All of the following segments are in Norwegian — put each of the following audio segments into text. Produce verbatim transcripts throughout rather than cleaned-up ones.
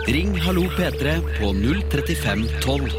Ring Hallo P tre på null trettifem tolv.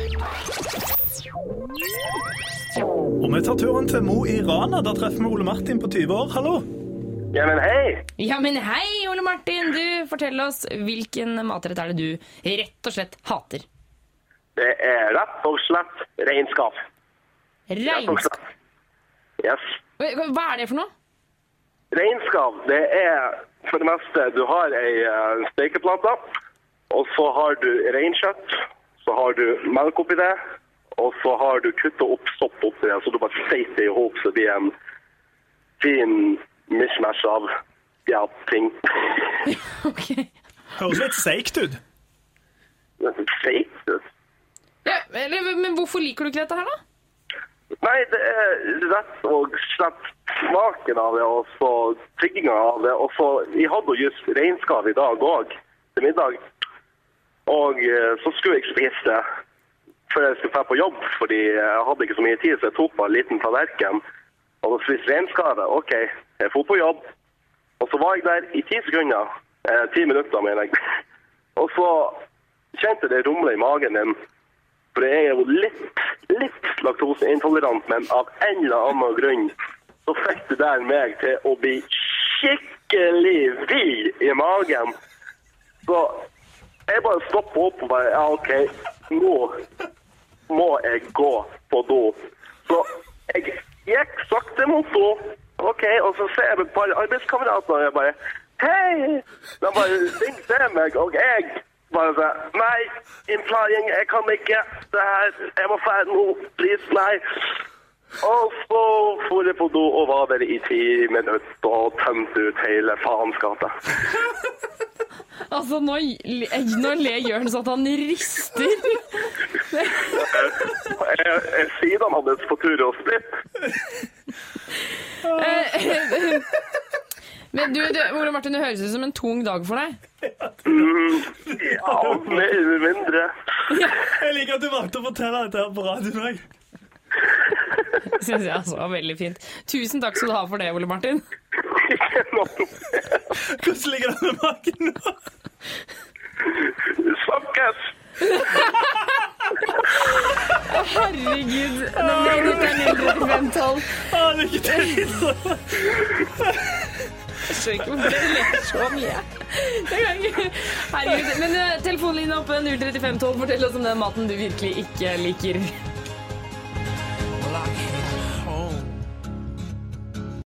Og vi tar turen til Mo i Rana. Der treffer vi Ole Martin på tyve år. Hallo. Ja, men hei. Ja, men hei, Ole Martin. Du, fortell oss, hvilken matrett er det du rett og slett hater? Det er rett og slett regnskap. Regnskap? Yes. Hva er det for noe? Regnskap, det er for det meste, du har ei uh, stekeplate, og så har du reinkjøtt, så har du melk oppi det, og så har du kuttet opp sopp oppi det, så du bare steker det ihop, så det blir en fin mishmash av ja, ting. Ok. Høres litt seikt ut. Det er seikt ut. Ja, eller, men hvorfor liker du ikke dette her da? Nei, det er rett og slett smaken av det, og så tyggingen av det, og så, jeg hadde jo just regnskap i dag også, til middag, og uh, så skulle jeg spise det før jeg skulle være på jobb, fordi jeg hadde ikke så mye tid, så jeg tok bare en liten tallerken, og så spiste regnskapet. Ok, jeg får på jobb, og så var jeg der i ti sekunder, eh, ti minutter mener jeg, og så kjente det rumle i magen din, for jeg er jo litt, litt laktoseintolerant, men av en eller annen grunn, så fikk det der meg til å bli skikkelig vid i magen. Så jeg bare stoppet opp og bare, ja ok, nå må jeg gå på do. Så jeg gikk sakte mot do, ok, og så ser jeg et par arbeidskamerater, og jeg bare, hei! De bare ringte til meg, og jeg bare sa, nei, innklaring, jeg kan ikke, det her, jeg må ferdig nå, please, nei. Og så får jeg på do og var der i ti minutter og tømte ut hele faenskapet. Altså, nå, nå ler Jørn så at han rister. jeg, jeg sier han hadde på tur og splitt. Men du, du, Ole Martin, det høres ut som en tung dag for deg. Mm, ja, mer eller mindre. Ja, jeg liker at du valgte å fortelle dette her på radioen også. Synes jeg altså var veldig fint. Tusen takk skal du ha for det, Ole Martin. Ikke noe. Hvordan ligger det med magen nå? Snakkes! Herregud, nå ble det ikke null trettifem tolv. Å, lykke til! Jeg skjønner ikke hvorfor det ler så mye. Det kan ikke. Herregud. Men uh, telefonlinjen oppe null trettifem tolv, fortell oss om den maten du virkelig ikke liker.